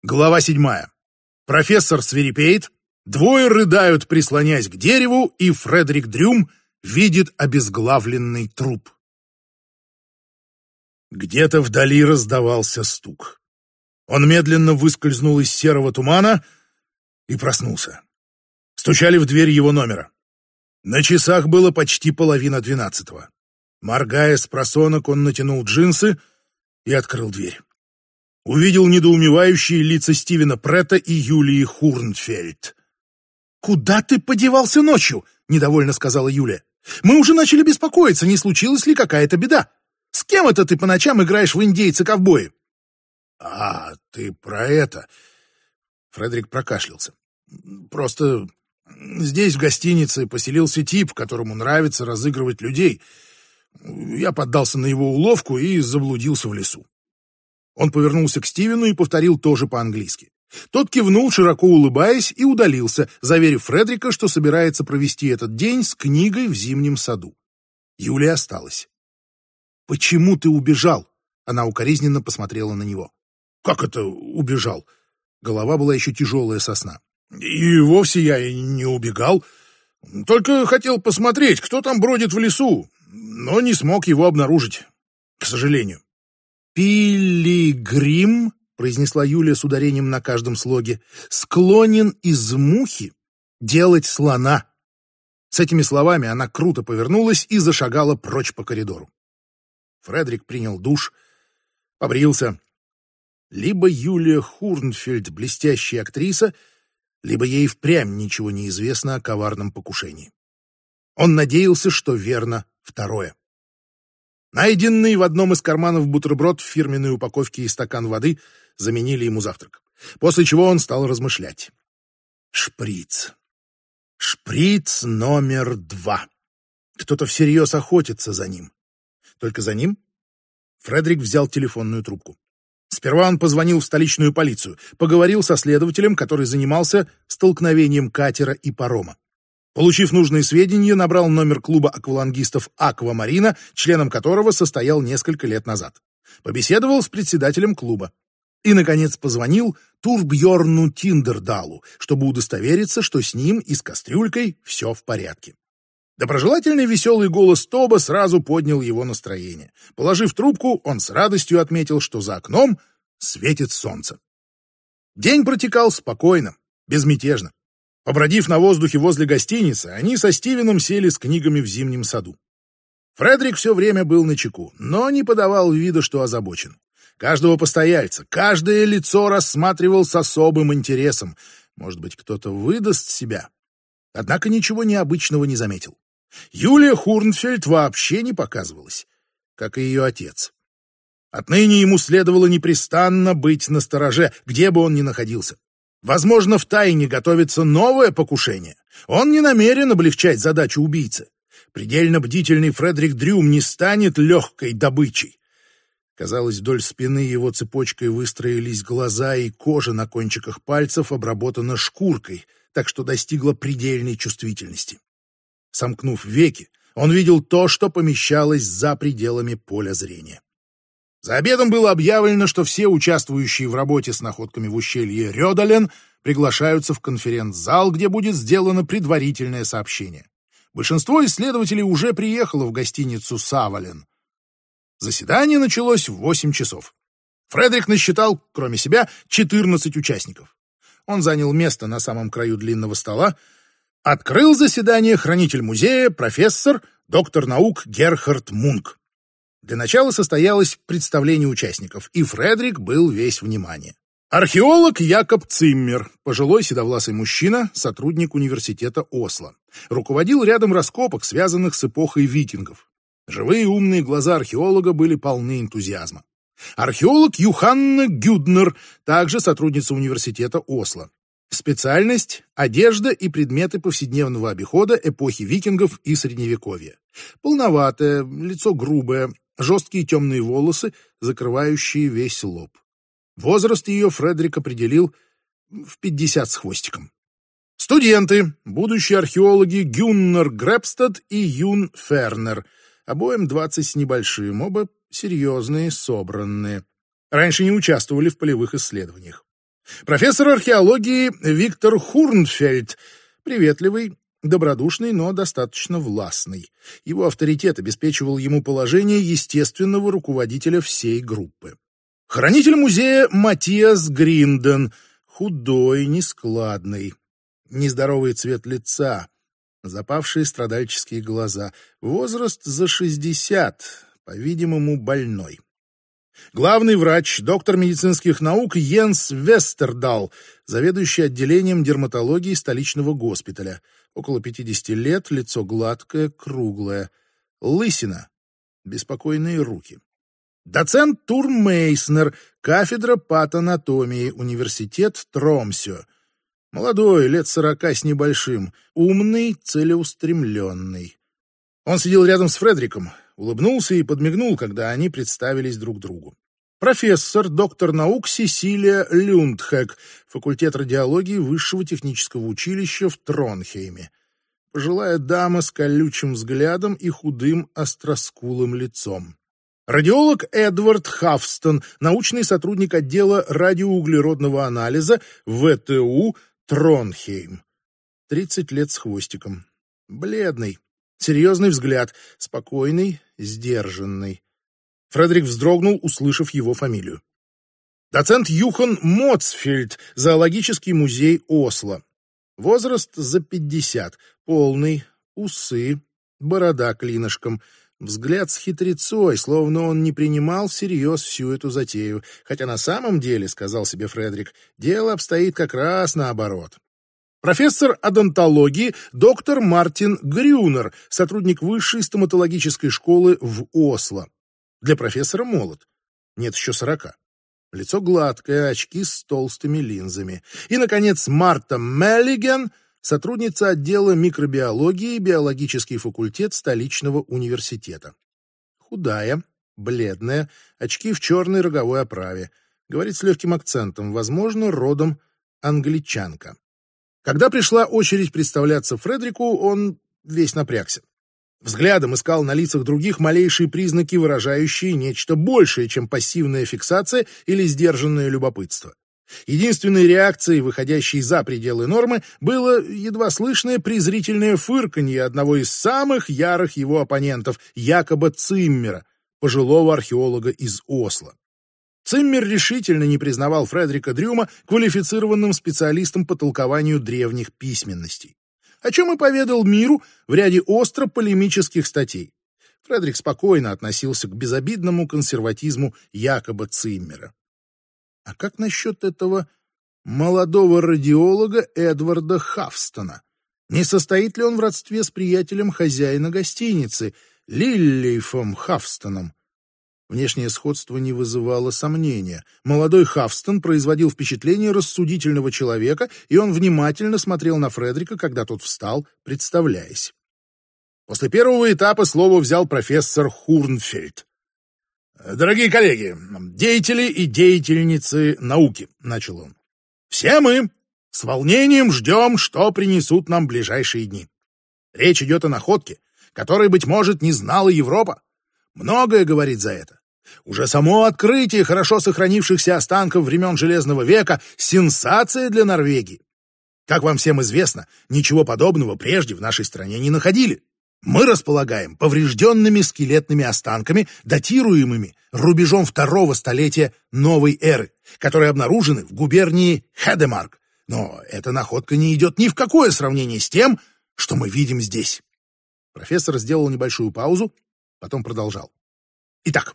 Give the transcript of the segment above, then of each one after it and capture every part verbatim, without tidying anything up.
Глава седьмая. Профессор свирепеет, двое рыдают, прислонясь к дереву, и Фредерик Дрюм видит обезглавленный труп. Где-то вдали раздавался стук. Он медленно выскользнул из серого тумана и проснулся. Стучали в дверь его номера. На часах было почти половина двенадцатого. Моргая с просонок, он натянул джинсы и открыл дверь. Увидел недоумевающие лица Стивена Претта и Юлии Хурнфельд. «Куда ты подевался ночью?» — недовольно сказала Юлия. «Мы уже начали беспокоиться, не случилась ли какая-то беда. С кем это ты по ночам играешь в индейцы-ковбои?» «А, ты про это...» Фредерик прокашлялся. «Просто здесь, в гостинице, поселился тип, которому нравится разыгрывать людей. Я поддался на его уловку и заблудился в лесу». Он повернулся к Стивену и повторил тоже по-английски. Тот кивнул, широко улыбаясь, и удалился, заверив Фредерика, что собирается провести этот день с книгой в зимнем саду. Юлия осталась. «Почему ты убежал?» Она укоризненно посмотрела на него. «Как это убежал?» Голова была еще тяжелая со сна. «И вовсе я и не убегал. Только хотел посмотреть, кто там бродит в лесу, но не смог его обнаружить, к сожалению». «Пилигрим», — произнесла Юлия с ударением на каждом слоге, «склонен из мухи делать слона». С этими словами она круто повернулась и зашагала прочь по коридору. Фредерик принял душ, побрился. Либо Юлия Хурнфельд блестящая актриса, либо ей впрямь ничего не известно о коварном покушении. Он надеялся, что верно второе. Найденный в одном из карманов бутерброд в фирменной упаковке и стакан воды заменили ему завтрак, после чего он стал размышлять. Шприц. Шприц номер два. Кто-то всерьез охотится за ним. Только за ним? Фредерик взял телефонную трубку. Сперва он позвонил в столичную полицию, поговорил со следователем, который занимался столкновением катера и парома. Получив нужные сведения, набрал номер клуба аквалангистов «Аквамарина», членом которого состоял несколько лет назад. Побеседовал с председателем клуба. И, наконец, позвонил Турбьорну Тиндердалу, чтобы удостовериться, что с ним и с кастрюлькой все в порядке. Доброжелательный веселый голос Тоба сразу поднял его настроение. Положив трубку, он с радостью отметил, что за окном светит солнце. День протекал спокойно, безмятежно. Побродив на воздухе возле гостиницы, они со Стивеном сели с книгами в зимнем саду. Фредерик все время был начеку, но не подавал вида, что озабочен. Каждого постояльца, каждое лицо рассматривал с особым интересом. Может быть, кто-то выдаст себя. Однако ничего необычного не заметил. Юлия Хурнфельд вообще не показывалась, как и ее отец. Отныне ему следовало непрестанно быть настороже, где бы он ни находился. Возможно, втайне готовится новое покушение. Он не намерен облегчать задачу убийцы. Предельно бдительный Фредерик Дрюм не станет легкой добычей. Казалось, вдоль спины его цепочкой выстроились глаза, и кожа на кончиках пальцев обработана шкуркой, так что достигла предельной чувствительности. Сомкнув веки, он видел то, что помещалось за пределами поля зрения. За обедом было объявлено, что все участвующие в работе с находками в ущелье Рёдален приглашаются в конференц-зал, где будет сделано предварительное сообщение. Большинство исследователей уже приехало в гостиницу «Савален». Заседание началось в восемь часов. Фредерик насчитал, кроме себя, четырнадцать участников. Он занял место на самом краю длинного стола. Открыл заседание хранитель музея, профессор, доктор наук Герхард Мунк. Для начала состоялось представление участников, и Фредерик был весь внимание. Археолог Якоб Циммер, пожилой седовласый мужчина, сотрудник университета Осло, руководил рядом раскопок, связанных с эпохой викингов. Живые умные глаза археолога были полны энтузиазма. Археолог Юханна Гюднер, также сотрудница университета Осло. Специальность – одежда и предметы повседневного обихода эпохи викингов и Средневековья. Полноватое, лицо грубое, жесткие темные волосы, закрывающие весь лоб. Возраст ее Фредерик определил в пятьдесят с хвостиком. Студенты, будущие археологи Гюннер Гребстад и Юн Фернер, обоим двадцать с небольшим, оба серьезные, собранные. Раньше не участвовали в полевых исследованиях. Профессор археологии Виктор Хурнфельд, приветливый, добродушный, но достаточно властный. Его авторитет обеспечивал ему положение естественного руководителя всей группы. Хранитель музея Матиас Гринден, худой, нескладный, нездоровый цвет лица, запавшие страдальческие глаза, возраст за шестьдесят, по-видимому, больной. Главный врач, доктор медицинских наук Йенс Вестердал, заведующий отделением дерматологии столичного госпиталя. Около пятидесяти лет, лицо гладкое, круглое. Лысина, беспокойные руки. Доцент Тур Мейснер, кафедра патанатомии, университет Тромсё. Молодой, лет сорока с небольшим, умный, целеустремленный. Он сидел рядом с Фредериком, улыбнулся и подмигнул, когда они представились друг другу. Профессор, доктор наук Сесилия Люндхэк, факультет радиологии Высшего технического училища в Тронхейме. Пожилая дама с колючим взглядом и худым остроскулым лицом. Радиолог Эдвард Хафстон, научный сотрудник отдела радиоуглеродного анализа ВТУ Тронхейм. тридцать лет с хвостиком. Бледный, серьезный взгляд, спокойный, сдержанный. Фредерик вздрогнул, услышав его фамилию. Доцент Юхан Моцфельд, зоологический музей Осло. Возраст за пятьдесят, полный, усы, борода клинышком, взгляд с хитрецой, словно он не принимал всерьез всю эту затею, хотя на самом деле, сказал себе Фредерик, дело обстоит как раз наоборот. Профессор одонтологии доктор Мартин Грюнер, сотрудник высшей стоматологической школы в Осло. Для профессора молод, нет еще сорока. Лицо гладкое, очки с толстыми линзами. И, наконец, Марта Меллиген, сотрудница отдела микробиологии, биологический факультет столичного университета. Худая, бледная, очки в черной роговой оправе. Говорит с легким акцентом, возможно, родом англичанка. Когда пришла очередь представляться Фредерику, он весь напрягся. Взглядом искал на лицах других малейшие признаки, выражающие нечто большее, чем пассивная фиксация или сдержанное любопытство. Единственной реакцией, выходящей за пределы нормы, было едва слышное презрительное фырканье одного из самых ярых его оппонентов, Якоба Циммера, пожилого археолога из Осло. Циммер решительно не признавал Фредерика Дрюма квалифицированным специалистом по толкованию древних письменностей, о чем и поведал миру в ряде остро полемических статей. Фредерик спокойно относился к безобидному консерватизму Якоба Циммера. А как насчет этого молодого радиолога Эдварда Хафстона? Не состоит ли он в родстве с приятелем хозяина гостиницы, Лиллейфом Хафстоном? Внешнее сходство не вызывало сомнения. Молодой Хафстон производил впечатление рассудительного человека, и он внимательно смотрел на Фредерика, когда тот встал, представляясь. После первого этапа слово взял профессор Хурнфельд. «Дорогие коллеги, деятели и деятельницы науки», — начал он, — «все мы с волнением ждем, что принесут нам ближайшие дни. Речь идет о находке, которой, быть может, не знала Европа. Многое говорит за это. Уже само открытие хорошо сохранившихся останков времен Железного века — сенсация для Норвегии. Как вам всем известно, ничего подобного прежде в нашей стране не находили. Мы располагаем поврежденными скелетными останками, датируемыми рубежом второго столетия новой эры, которые обнаружены в губернии Хедемарк. Но эта находка не идет ни в какое сравнение с тем, что мы видим здесь». Профессор сделал небольшую паузу, потом продолжал. «Итак,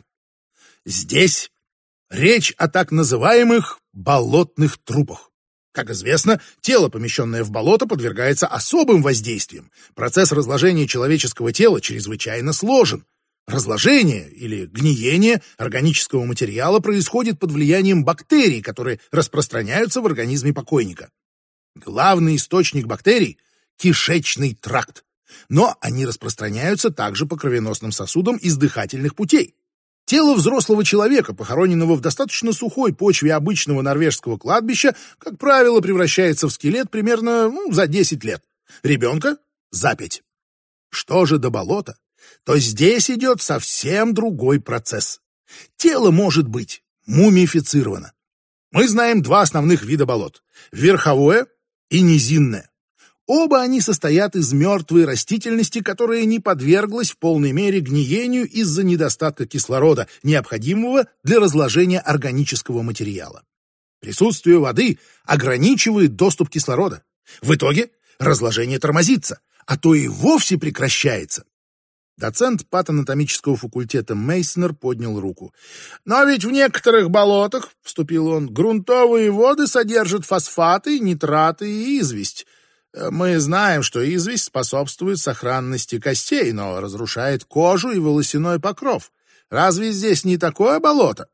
здесь речь о так называемых болотных трупах. Как известно, тело, помещенное в болото, подвергается особым воздействиям. Процесс разложения человеческого тела чрезвычайно сложен. Разложение или гниение органического материала происходит под влиянием бактерий, которые распространяются в организме покойника. Главный источник бактерий – кишечный тракт. Но они распространяются также по кровеносным сосудам из дыхательных путей. Тело взрослого человека, похороненного в достаточно сухой почве обычного норвежского кладбища, как правило, превращается в скелет примерно ну, за десять лет. Ребенка — за пять. Что же до болота, то здесь идет совсем другой процесс. Тело может быть мумифицировано. Мы знаем два основных вида болот – верховое и низинное. Оба они состоят из мертвой растительности, которая не подверглась в полной мере гниению из-за недостатка кислорода, необходимого для разложения органического материала. Присутствие воды ограничивает доступ кислорода. В итоге разложение тормозится, а то и вовсе прекращается. Доцент патанатомического факультета Мейснер поднял руку. «Но ведь в некоторых болотах, — вступил он, — грунтовые воды содержат фосфаты, нитраты и известь. Мы знаем, что известь способствует сохранности костей, но разрушает кожу и волосяной покров. Разве здесь не такое болото?»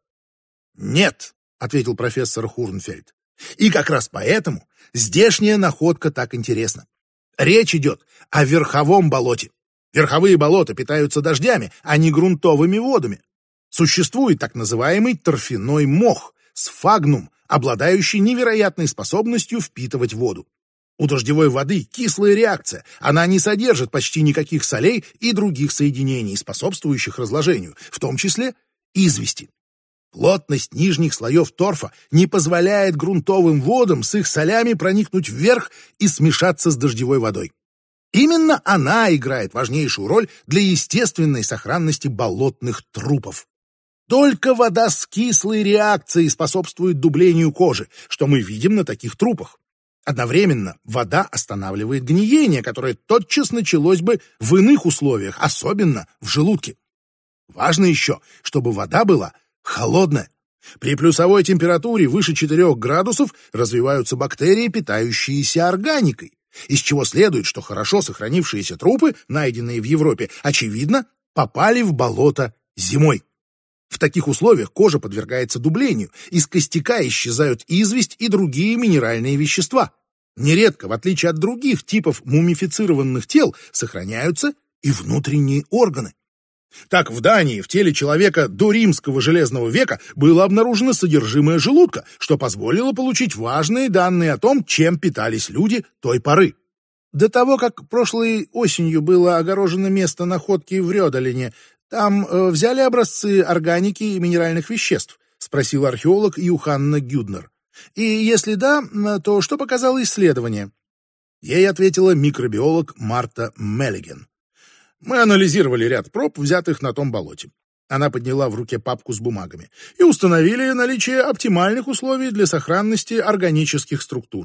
«Нет», — ответил профессор Хурнфельд. «И как раз поэтому здешняя находка так интересна. Речь идет о верховом болоте. Верховые болота питаются дождями, а не грунтовыми водами. Существует так называемый торфяной мох, сфагнум, обладающий невероятной способностью впитывать воду. У дождевой воды кислая реакция, она не содержит почти никаких солей и других соединений, способствующих разложению, в том числе извести. Плотность нижних слоев торфа не позволяет грунтовым водам с их солями проникнуть вверх и смешаться с дождевой водой. Именно она играет важнейшую роль для естественной сохранности болотных трупов. Только вода с кислой реакцией способствует дублению кожи, что мы видим на таких трупах. Одновременно вода останавливает гниение, которое тотчас началось бы в иных условиях, особенно в желудке. Важно еще, чтобы вода была холодная. При плюсовой температуре выше четырёх градусов развиваются бактерии, питающиеся органикой, из чего следует, что хорошо сохранившиеся трупы, найденные в Европе, очевидно, попали в болото зимой. В таких условиях кожа подвергается дублению, из костяка исчезают известь и другие минеральные вещества. Нередко, в отличие от других типов мумифицированных тел, сохраняются и внутренние органы. Так, в Дании в теле человека до римского железного века было обнаружено содержимое желудка, что позволило получить важные данные о том, чем питались люди той поры. До того, как прошлой осенью было огорожено место находки в Рёдалине, там э, взяли образцы органики и минеральных веществ, спросил археолог Юханна Гюднер. И если да, то что показало исследование? Ей ответила микробиолог Марта Меллиген. Мы анализировали ряд проб, взятых на том болоте. Она подняла в руке папку с бумагами. И установили наличие оптимальных условий для сохранности органических структур.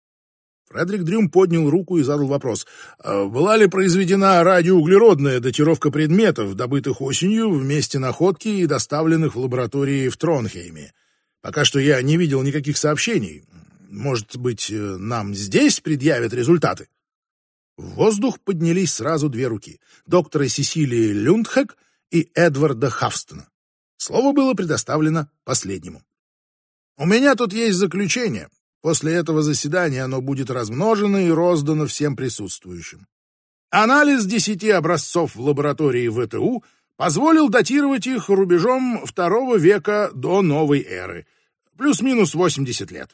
Фредерик Дрюм поднял руку и задал вопрос. Была ли произведена радиоуглеродная датировка предметов, добытых осенью в месте находки и доставленных в лаборатории в Тронхейме? Пока что я не видел никаких сообщений. Может быть, нам здесь предъявят результаты? В воздух поднялись сразу две руки — доктора Сесилии Люндхэк и Эдварда Хафстона. Слово было предоставлено последнему. «У меня тут есть заключение. После этого заседания оно будет размножено и роздано всем присутствующим. Анализ десяти образцов в лаборатории ВТУ позволил датировать их рубежом второго века до новой эры, плюс-минус восемьдесят лет».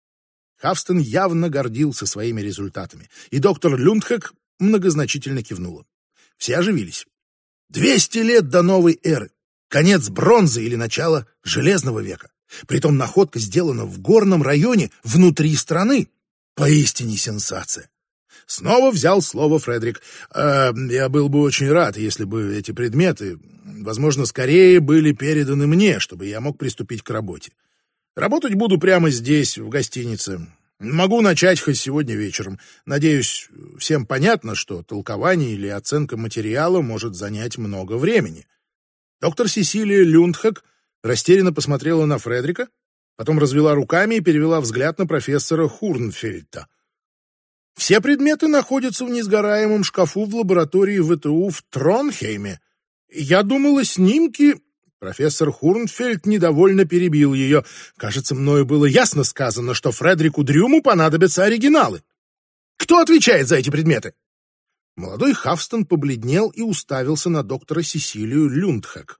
Хафстон явно гордился своими результатами, и доктор Люндхэк многозначительно кивнула. Все оживились. Двести лет до новой эры, конец бронзы или начало железного века. Притом находка сделана в горном районе внутри страны. Поистине сенсация. Снова взял слово Фредерик. «Э, я был бы очень рад, если бы эти предметы, возможно, скорее были переданы мне, чтобы я мог приступить к работе. Работать буду прямо здесь, в гостинице. Могу начать хоть сегодня вечером. Надеюсь, всем понятно, что толкование или оценка материала может занять много времени». Доктор Сесилия Люндхэк растерянно посмотрела на Фредерика, потом развела руками и перевела взгляд на профессора Хурнфельда. «Все предметы находятся в несгораемом шкафу в лаборатории ВТУ в Тронхейме. Я думала, снимки...» Профессор Хурнфельд недовольно перебил ее. «Кажется, мною было ясно сказано, что Фредерику Дрюму понадобятся оригиналы. Кто отвечает за эти предметы?» Молодой Хафстон побледнел и уставился на доктора Сесилию Люндхэк.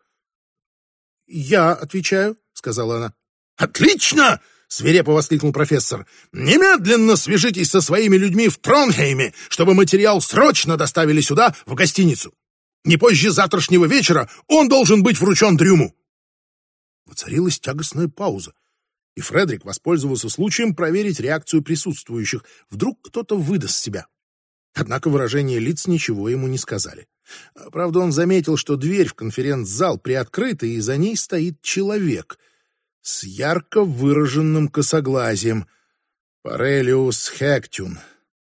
«Я отвечаю», — сказала она. «Отлично!» — свирепо воскликнул профессор. «Немедленно свяжитесь со своими людьми в Тронхейме, чтобы материал срочно доставили сюда, в гостиницу. Не позже завтрашнего вечера он должен быть вручен Дрюму». Воцарилась тягостная пауза. И Фредерик воспользовался случаем проверить реакцию присутствующих. Вдруг кто-то выдаст себя. Однако выражения лиц ничего ему не сказали. Правда, он заметил, что дверь в конференц-зал приоткрыта, и за ней стоит человек с ярко выраженным косоглазием. Парелиус Хэктюн.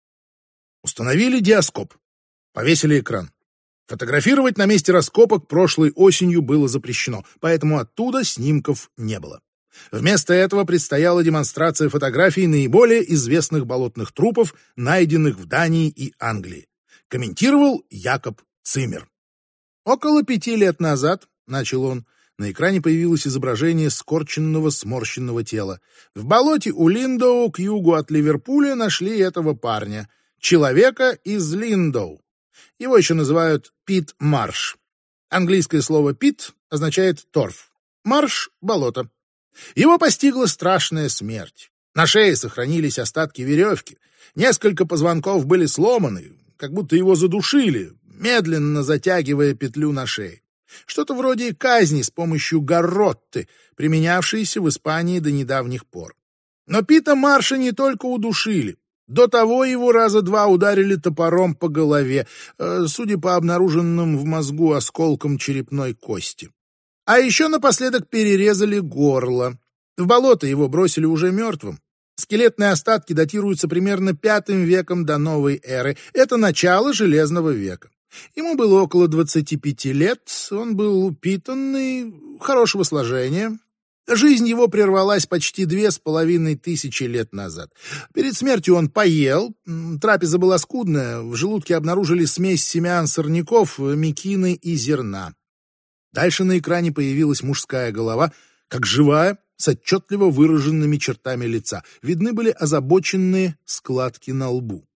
Установили диаскоп. Повесили экран. Фотографировать на месте раскопок прошлой осенью было запрещено, поэтому оттуда снимков не было. Вместо этого предстояла демонстрация фотографий наиболее известных болотных трупов, найденных в Дании и Англии. Комментировал Якоб Циммер. Около пяти лет назад, начал он, на экране появилось изображение скорченного сморщенного тела. В болоте у Линдоу к югу от Ливерпуля нашли этого парня, человека из Линдоу. Его еще называют Пит Марш. Английское слово «пит» означает торф. Марш — болото. Его постигла страшная смерть. На шее сохранились остатки веревки. Несколько позвонков были сломаны, как будто его задушили, медленно затягивая петлю на шее. Что-то вроде казни с помощью гарротты, применявшейся в Испании до недавних пор. Но Пита Марша не только удушили. До того его раза два ударили топором по голове, судя по обнаруженным в мозгу осколкам черепной кости. А еще напоследок перерезали горло. В болото его бросили уже мертвым. Скелетные остатки датируются примерно пятым веком до новой эры. Это начало Железного века. Ему было около двадцати пяти лет, он был упитанный, хорошего сложения. Жизнь его прервалась почти две с половиной тысячи лет назад. Перед смертью он поел, трапеза была скудная, в желудке обнаружили смесь семян сорняков, мекины и зерна. Дальше на экране появилась мужская голова, как живая, с отчетливо выраженными чертами лица. Видны были озабоченные складки на лбу.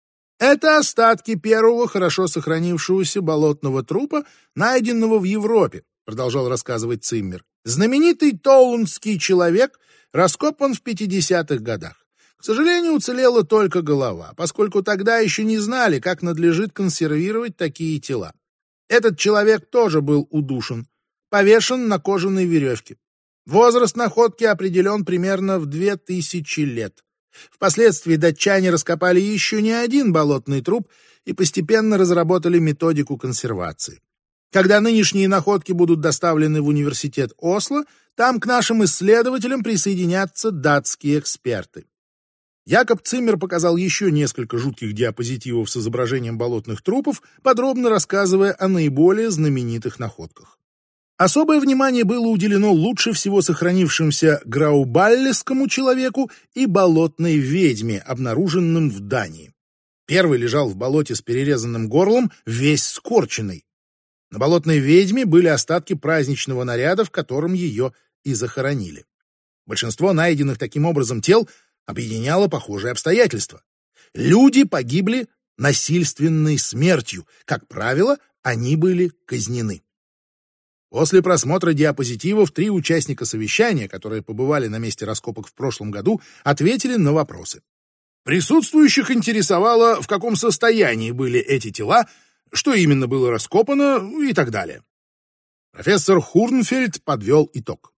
Это остатки первого хорошо сохранившегося болотного трупа, найденного в Европе, продолжал рассказывать Циммер. Знаменитый Толундский человек раскопан в пятидесятых годах. К сожалению, уцелела только голова, поскольку тогда еще не знали, как надлежит консервировать такие тела. Этот человек тоже был удушен, повешен на кожаной веревке. Возраст находки определен примерно в две тысячи лет. Впоследствии датчане раскопали еще не один болотный труп и постепенно разработали методику консервации. Когда нынешние находки будут доставлены в университет Осло, там к нашим исследователям присоединятся датские эксперты. Якоб Циммер показал еще несколько жутких диапозитивов с изображением болотных трупов, подробно рассказывая о наиболее знаменитых находках. Особое внимание было уделено лучше всего сохранившимся граубаллескому человеку и болотной ведьме, обнаруженным в Дании. Первый лежал в болоте с перерезанным горлом, весь скорченный. На болотной ведьме были остатки праздничного наряда, в котором ее и захоронили. Большинство найденных таким образом тел объединяло похожие обстоятельства. Люди погибли насильственной смертью. Как правило, они были казнены. После просмотра диапозитивов три участника совещания, которые побывали на месте раскопок в прошлом году, ответили на вопросы. Присутствующих интересовало, в каком состоянии были эти тела, что именно было раскопано и так далее. Профессор Хурнфельд подвел итог.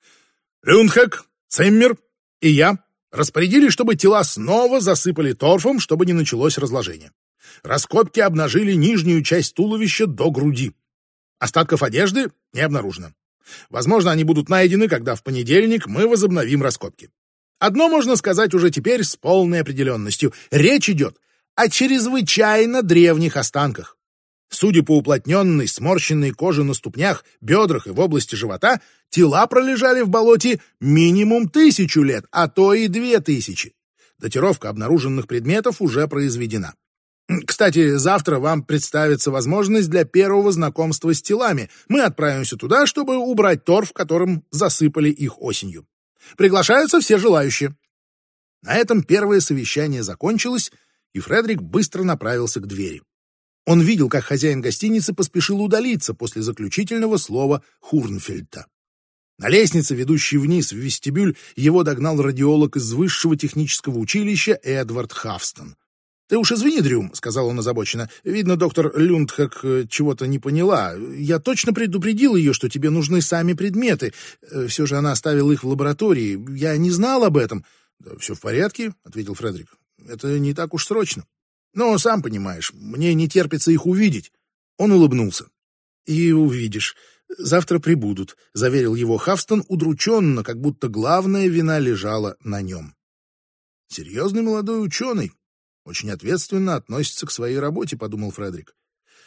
Люндхек, Циммер и я распорядились, чтобы тела снова засыпали торфом, чтобы не началось разложение. Раскопки обнажили нижнюю часть туловища до груди. Остатков одежды не обнаружено. Возможно, они будут найдены, когда в понедельник мы возобновим раскопки. Одно можно сказать уже теперь с полной определенностью. Речь идет о чрезвычайно древних останках. Судя по уплотненной, сморщенной коже на ступнях, бедрах и в области живота, тела пролежали в болоте минимум тысячу лет, а то и две тысячи. Датировка обнаруженных предметов уже произведена. Кстати, завтра вам представится возможность для первого знакомства с телами. Мы отправимся туда, чтобы убрать торф, которым засыпали их осенью. Приглашаются все желающие. На этом первое совещание закончилось, и Фредерик быстро направился к двери. Он видел, как хозяин гостиницы поспешил удалиться после заключительного слова Хурнфельда. На лестнице, ведущей вниз в вестибюль, его догнал радиолог из высшего технического училища Эдвард Хавстон. «Ты уж извини, Дрюм», — сказал он озабоченно. «Видно, доктор Люндхак чего-то не поняла. Я точно предупредил ее, что тебе нужны сами предметы. Все же она оставила их в лаборатории. Я не знал об этом». «Да, все в порядке», — ответил Фредерик. «Это не так уж срочно. Но, сам понимаешь, мне не терпится их увидеть». Он улыбнулся. «И увидишь. Завтра прибудут», — заверил его Хавстон удрученно, как будто главная вина лежала на нем. «Серьезный молодой ученый. Очень ответственно относится к своей работе», — подумал Фредерик.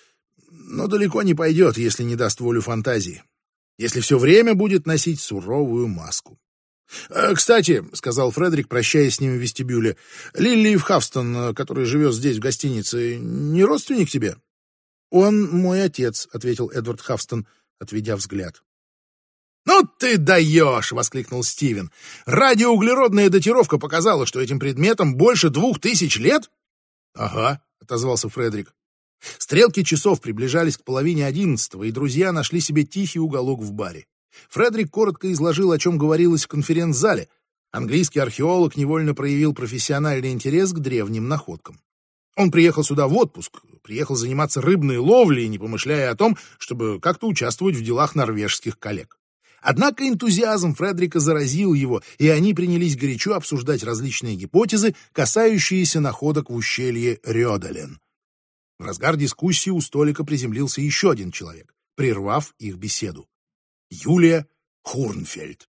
«Но далеко не пойдет, если не даст волю фантазии. Если все время будет носить суровую маску». «Кстати», — сказал Фредерик, прощаясь с ним в вестибюле, «Лиллиев Хавстон, который живет здесь, в гостинице, не родственник тебе?» «Он мой отец», — ответил Эдвард Хавстон, отведя взгляд. «Ну ты даешь!» — воскликнул Стивен. «Радиоуглеродная датировка показала, что этим предметам больше двух тысяч лет?» «Ага», — отозвался Фредерик. Стрелки часов приближались к половине одиннадцатого, и друзья нашли себе тихий уголок в баре. Фредерик коротко изложил, о чем говорилось в конференц-зале. Английский археолог невольно проявил профессиональный интерес к древним находкам. Он приехал сюда в отпуск, приехал заниматься рыбной ловлей, не помышляя о том, чтобы как-то участвовать в делах норвежских коллег. Однако энтузиазм Фредерика заразил его, и они принялись горячо обсуждать различные гипотезы, касающиеся находок в ущелье Рёдален. В разгар дискуссии у столика приземлился еще один человек, прервав их беседу. Юлия Хурнфельд.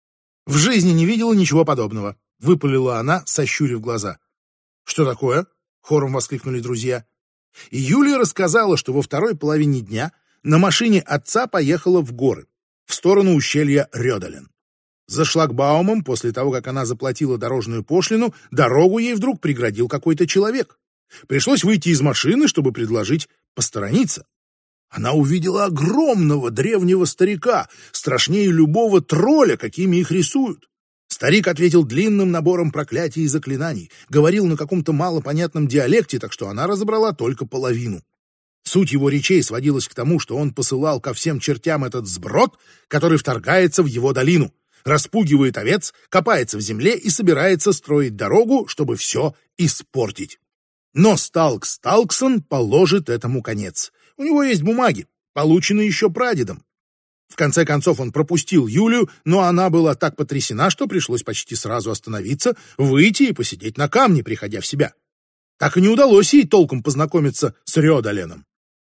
«В жизни не видела ничего подобного», — выпалила она, сощурив глаза. «Что такое?» — хором воскликнули друзья. И Юлия рассказала, что во второй половине дня на машине отца поехала в горы, в сторону ущелья Рёдален. За шлагбаумом, после того, как она заплатила дорожную пошлину, дорогу ей вдруг преградил какой-то человек. Пришлось выйти из машины, чтобы предложить посторониться. Она увидела огромного древнего старика, страшнее любого тролля, какими их рисуют. Старик ответил длинным набором проклятий и заклинаний, говорил на каком-то малопонятном диалекте, так что она разобрала только половину. Суть его речей сводилась к тому, что он посылал ко всем чертям этот сброд, который вторгается в его долину, распугивает овец, копается в земле и собирается строить дорогу, чтобы все испортить. Но Сталкс Сталксон положит этому конец. У него есть бумаги, полученные еще прадедом. В конце концов он пропустил Юлию, но она была так потрясена, что пришлось почти сразу остановиться, выйти и посидеть на камне, приходя в себя. Так и не удалось ей толком познакомиться с Рёдаленом.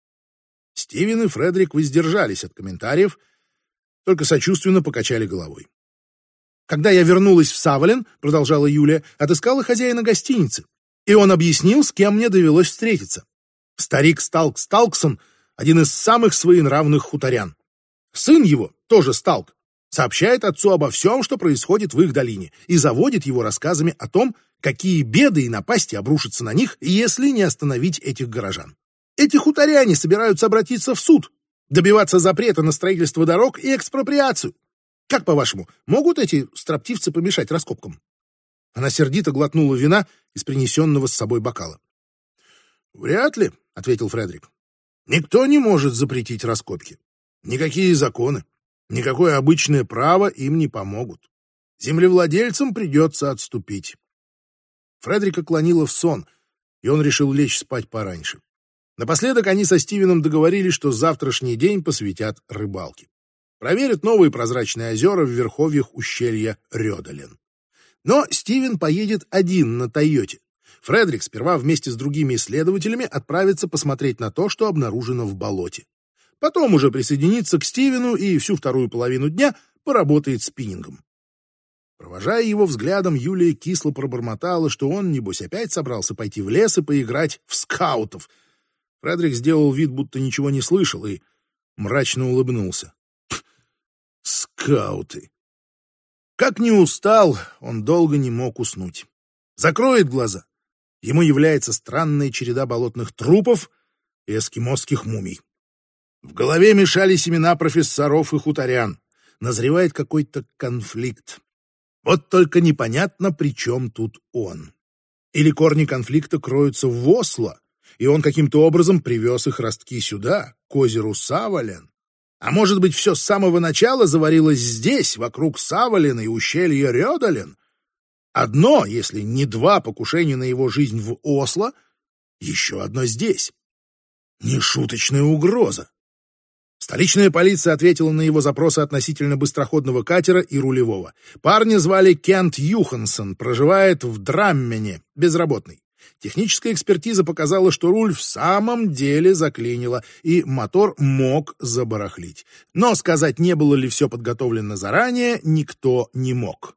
Стивен и Фредерик воздержались от комментариев, только сочувственно покачали головой. «Когда я вернулась в Савален, — продолжала Юлия, — отыскала хозяина гостиницы, и он объяснил, с кем мне довелось встретиться. Старик Сталк Сталксон — один из самых своенравных хуторян. Сын его, тоже Сталк, сообщает отцу обо всем, что происходит в их долине, и заводит его рассказами о том, какие беды и напасти обрушатся на них, если не остановить этих горожан. Эти хуторяне собираются обратиться в суд, добиваться запрета на строительство дорог и экспроприацию. Как, по-вашему, могут эти строптивцы помешать раскопкам?» Она сердито глотнула вина из принесенного с собой бокала. «Вряд ли», — ответил Фредерик. «Никто не может запретить раскопки. Никакие законы, никакое обычное право им не помогут. Землевладельцам придется отступить». Фредерика клонила в сон, и он решил лечь спать пораньше. Напоследок они со Стивеном договорились, что завтрашний день посвятят рыбалке. Проверят новые прозрачные озера в верховьях ущелья Рёдален. Но Стивен поедет один на Тойоте. Фредерик сперва вместе с другими исследователями отправится посмотреть на то, что обнаружено в болоте. Потом уже присоединится к Стивену и всю вторую половину дня поработает спиннингом. Провожая его взглядом, Юлия кисло пробормотала, что он, небось, опять собрался пойти в лес и поиграть в скаутов. Фредерик сделал вид, будто ничего не слышал, и мрачно улыбнулся. Скауты. Как ни устал, он долго не мог уснуть. Закроет глаза. Ему является странная череда болотных трупов и эскимосских мумий. В голове мешались имена профессоров и хуторян. Назревает какой-то конфликт. Вот только непонятно, при чем тут он. Или корни конфликта кроются в Осло, и он каким-то образом привез их ростки сюда, к озеру Савален. А может быть, все с самого начала заварилось здесь, вокруг Савалена и ущелья Рёдален? Одно, если не два покушения на его жизнь в Осло, еще одно здесь. Нешуточная угроза. Столичная полиция ответила на его запросы относительно быстроходного катера и рулевого. Парня звали Кент Юхансон, проживает в Драммене, безработный. Техническая экспертиза показала, что руль в самом деле заклинило, и мотор мог забарахлить. Но сказать, не было ли все подготовлено заранее, никто не мог.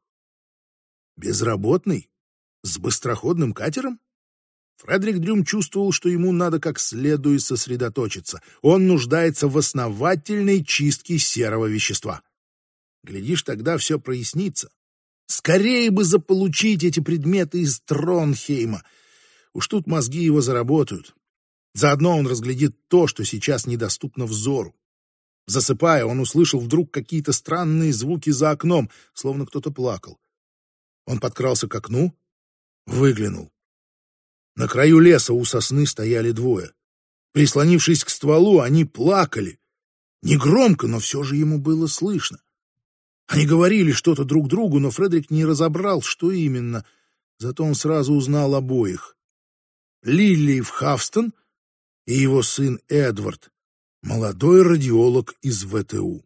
Безработный? С быстроходным катером? Фредерик Дрюм чувствовал, что ему надо как следует сосредоточиться. Он нуждается в основательной чистке серого вещества. Глядишь, тогда все прояснится. Скорее бы заполучить эти предметы из Тронхейма. Уж тут мозги его заработают. Заодно он разглядит то, что сейчас недоступно взору. Засыпая, он услышал вдруг какие-то странные звуки за окном, словно кто-то плакал. Он подкрался к окну, выглянул. На краю леса у сосны стояли двое. Прислонившись к стволу, они плакали. Негромко, но все же ему было слышно. Они говорили что-то друг другу, но Фредерик не разобрал, что именно. Зато он сразу узнал обоих. Лиллиф Хавстон и его сын Эдвард, молодой радиолог из ВТУ.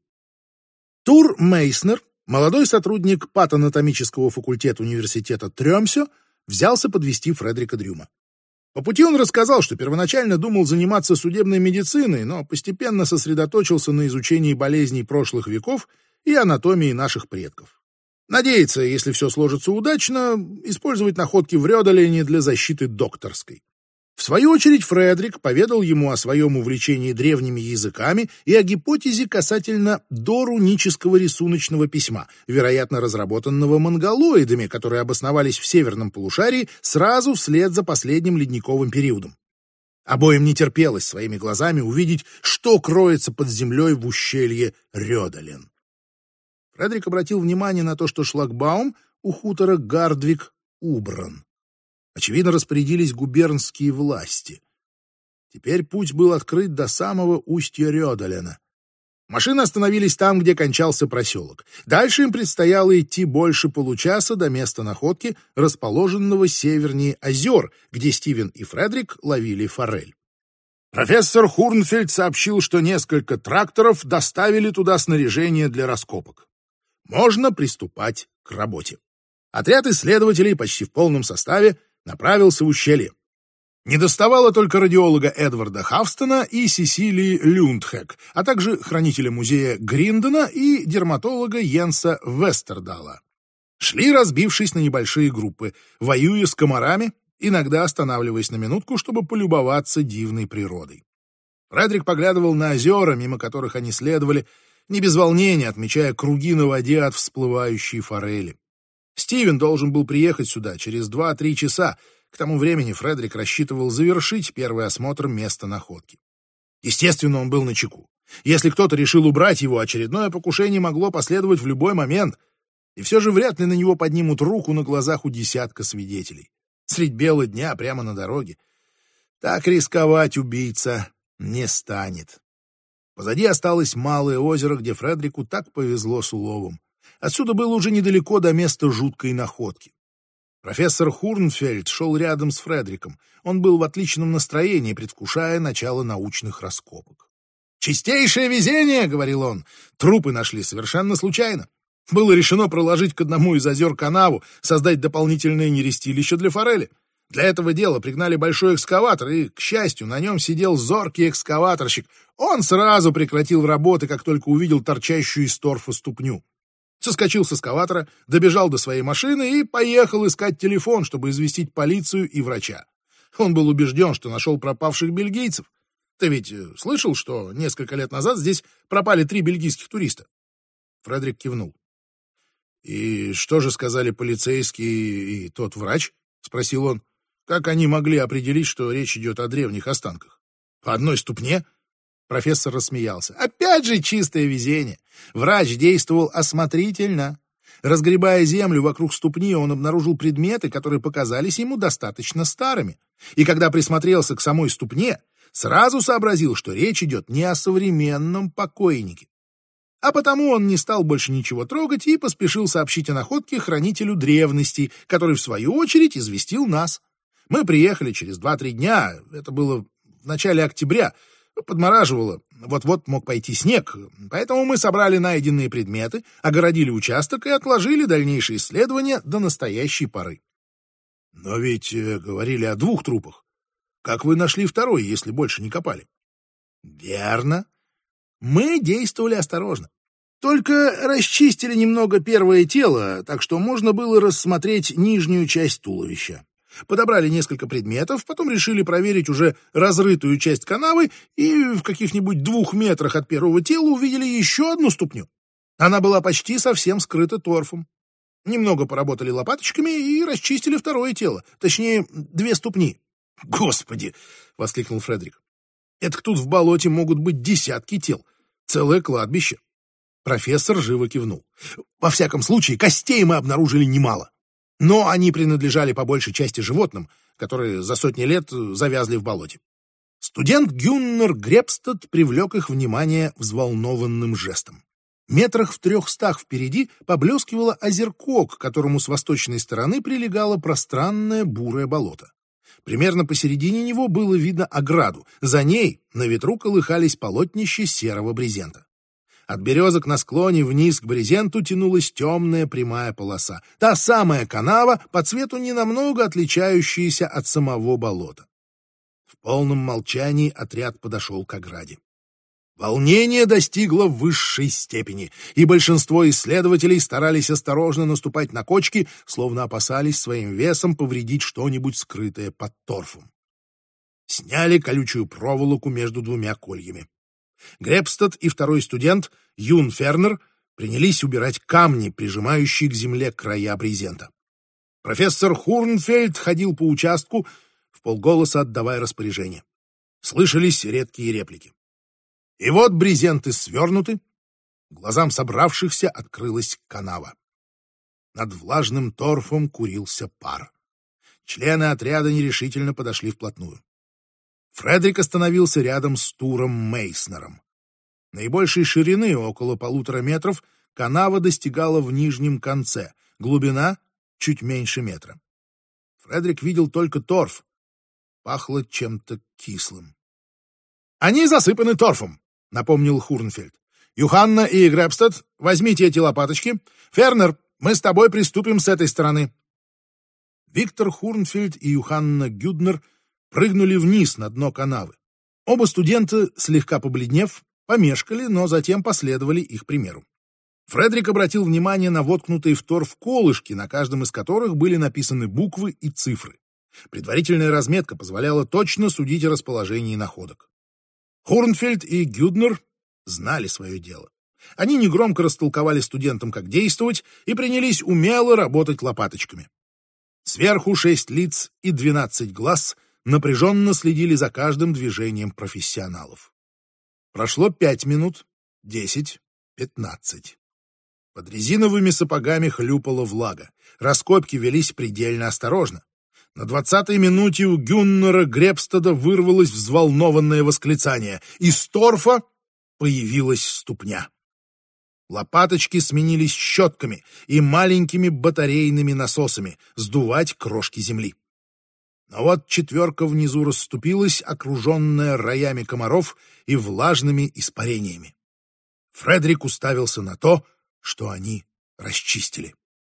Тур Мейснер, молодой сотрудник патанатомического факультета университета Трёмсё, взялся подвести Фредерика Дрюма. По пути он рассказал, что первоначально думал заниматься судебной медициной, но постепенно сосредоточился на изучении болезней прошлых веков и анатомии наших предков. Надеется, если все сложится удачно, использовать находки в Рёдолене для защиты докторской. В свою очередь Фредерик поведал ему о своем увлечении древними языками и о гипотезе касательно дорунического рисуночного письма, вероятно разработанного монголоидами, которые обосновались в северном полушарии сразу вслед за последним ледниковым периодом. Обоим не терпелось своими глазами увидеть, что кроется под землей в ущелье Рёдолен. Фредерик обратил внимание на то, что шлагбаум у хутора Гардвик убран. Очевидно, распорядились губернские власти. Теперь путь был открыт до самого устья Рёдолена. Машины остановились там, где кончался проселок. Дальше им предстояло идти больше получаса до места находки, расположенного севернее озер, где Стивен и Фредерик ловили форель. Профессор Хурнфельд сообщил, что несколько тракторов доставили туда снаряжение для раскопок. Можно приступать к работе. Отряд исследователей почти в полном составе направился в ущелье. Недоставало только радиолога Эдварда Хавстона и Сесилии Люндхек, а также хранителя музея Гриндена и дерматолога Йенса Вестердала. Шли, разбившись на небольшие группы, воюя с комарами, иногда останавливаясь на минутку, чтобы полюбоваться дивной природой. Фредерик поглядывал на озера, мимо которых они следовали, не без волнения отмечая круги на воде от всплывающей форели. Стивен должен был приехать сюда через два-три часа. К тому времени Фредерик рассчитывал завершить первый осмотр места находки. Естественно, он был начеку. Если кто-то решил убрать его, очередное покушение могло последовать в любой момент. И все же вряд ли на него поднимут руку на глазах у десятка свидетелей. Средь бела дня, прямо на дороге. Так рисковать убийца не станет. Позади осталось малое озеро, где Фредерику так повезло с уловом. Отсюда было уже недалеко до места жуткой находки. Профессор Хурнфельд шел рядом с Фредериком. Он был в отличном настроении, предвкушая начало научных раскопок. «Чистейшее везение!» — говорил он. «Трупы нашли совершенно случайно. Было решено проложить к одному из озер канаву, создать дополнительное нерестилище для форели. Для этого дела пригнали большой экскаватор, и, к счастью, на нем сидел зоркий экскаваторщик. Он сразу прекратил работы, как только увидел торчащую из торфа ступню. Соскочил с эскаватора, добежал до своей машины и поехал искать телефон, чтобы известить полицию и врача. Он был убежден, что нашел пропавших бельгийцев. Ты ведь слышал, что несколько лет назад здесь пропали три бельгийских туриста?» Фредерик кивнул. «И что же сказали полицейские и тот врач?» — спросил он. «Как они могли определить, что речь идет о древних останках? По одной ступне?» Профессор рассмеялся. «Опять же чистое везение. Врач действовал осмотрительно. Разгребая землю вокруг ступни, он обнаружил предметы, которые показались ему достаточно старыми. И когда присмотрелся к самой ступне, сразу сообразил, что речь идет не о современном покойнике. А потому он не стал больше ничего трогать и поспешил сообщить о находке хранителю древностей, который, в свою очередь, известил нас. Мы приехали через два-три дня, это было в начале октября, подмораживало, вот-вот мог пойти снег, поэтому мы собрали найденные предметы, огородили участок и отложили дальнейшие исследования до настоящей поры. Но ведь э, говорили о двух трупах. Как вы нашли второй, если больше не копали? Верно. Мы действовали осторожно. Только расчистили немного первое тело, так что можно было рассмотреть нижнюю часть туловища. Подобрали несколько предметов, потом решили проверить уже разрытую часть канавы и в каких-нибудь двух метрах от первого тела увидели еще одну ступню. Она была почти совсем скрыта торфом. Немного поработали лопаточками и расчистили второе тело, точнее, две ступни. «Господи!» — воскликнул Фредерик. «Это тут в болоте могут быть десятки тел, целое кладбище». Профессор живо кивнул. «Во всяком случае, костей мы обнаружили немало. Но они принадлежали по большей части животным, которые за сотни лет завязли в болоте». Студент Гюннер Гребстед привлек их внимание взволнованным жестом. Метрах в трехстах впереди поблескивало озерко, к которому с восточной стороны прилегало пространное бурое болото. Примерно посередине него было видно ограду, за ней на ветру колыхались полотнища серого брезента. От березок на склоне вниз к брезенту тянулась темная прямая полоса, та самая канава, по цвету ненамного отличающаяся от самого болота. В полном молчании отряд подошел к ограде. Волнение достигло высшей степени, и большинство исследователей старались осторожно наступать на кочки, словно опасались своим весом повредить что-нибудь скрытое под торфом. Сняли колючую проволоку между двумя кольями. Гребстед и второй студент, Юн Фернер, принялись убирать камни, прижимающие к земле края брезента. Профессор Хурнфельд ходил по участку, вполголоса отдавая распоряжения. Слышались редкие реплики. И вот брезенты свернуты, глазам собравшихся открылась канава. Над влажным торфом курился пар. Члены отряда нерешительно подошли вплотную. Фредерик остановился рядом с Туром Мейснером. Наибольшей ширины, около полутора метров, канава достигала в нижнем конце, глубина чуть меньше метра. Фредерик видел только торф. Пахло чем-то кислым. «Они засыпаны торфом», — напомнил Хурнфельд. «Юханна и Гребстед, возьмите эти лопаточки. Фернер, мы с тобой приступим с этой стороны». Виктор Хурнфельд и Юханна Гюднер прыгнули вниз на дно канавы. Оба студента, слегка побледнев, помешкали, но затем последовали их примеру. Фредерик обратил внимание на воткнутые в торф колышки, на каждом из которых были написаны буквы и цифры. Предварительная разметка позволяла точно судить о расположении находок. Хурнфельд и Гюднер знали свое дело. Они негромко растолковали студентам, как действовать, и принялись умело работать лопаточками. Сверху шесть лиц и двенадцать глаз напряженно следили за каждым движением профессионалов. Прошло пять минут, десять, пятнадцать. Под резиновыми сапогами хлюпала влага. Раскопки велись предельно осторожно. На двадцатой минуте у Гюннера Гребстеда вырвалось взволнованное восклицание. Из торфа появилась ступня. Лопаточки сменились щетками и маленькими батарейными насосами сдувать крошки земли. Но вот четверка внизу расступилась, окруженная роями комаров и влажными испарениями. Фредерик уставился на то, что они расчистили.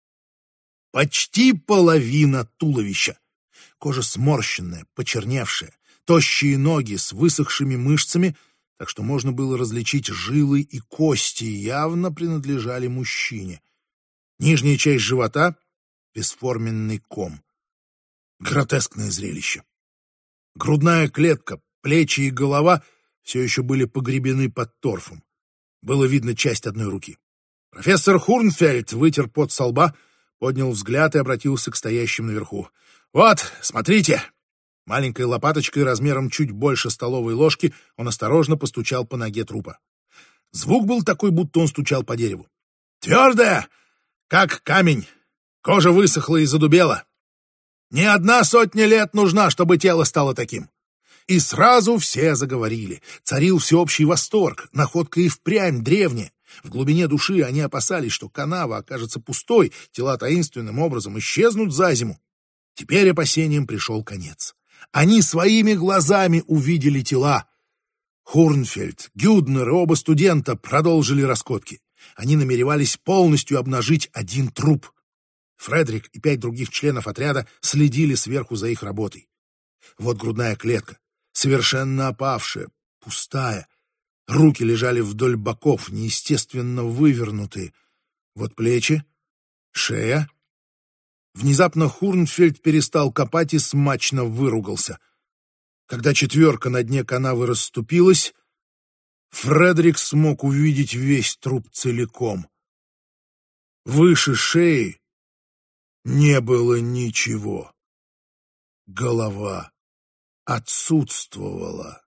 Почти половина туловища. Кожа сморщенная, почерневшая, тощие ноги с высохшими мышцами, так что можно было различить жилы и кости, явно принадлежали мужчине. Нижняя часть живота — бесформенный ком. Гротескное зрелище. Грудная клетка, плечи и голова все еще были погребены под торфом. Было видно часть одной руки. Профессор Хурнфельд вытер пот со лба, поднял взгляд и обратился к стоящим наверху. «Вот, смотрите!» Маленькой лопаточкой размером чуть больше столовой ложки он осторожно постучал по ноге трупа. Звук был такой, будто он стучал по дереву. «Твердая, как камень. Кожа высохла и задубела. Не одна сотня лет нужна, чтобы тело стало таким». И сразу все заговорили. Царил всеобщий восторг. Находка и впрямь древняя. В глубине души они опасались, что канава окажется пустой, тела таинственным образом исчезнут за зиму. Теперь опасениям пришел конец. Они своими глазами увидели тела. Хорнфельд, Гюднер и оба студента продолжили раскопки. Они намеревались полностью обнажить один труп. Фредерик и пять других членов отряда следили сверху за их работой. Вот грудная клетка, совершенно опавшая, пустая. Руки лежали вдоль боков, неестественно вывернутые. Вот плечи, шея. Внезапно Хорнфельд перестал копать и смачно выругался. Когда четверка на дне канавы расступилась, Фредерик смог увидеть весь труп целиком. Выше шеи не было ничего. Голова отсутствовала.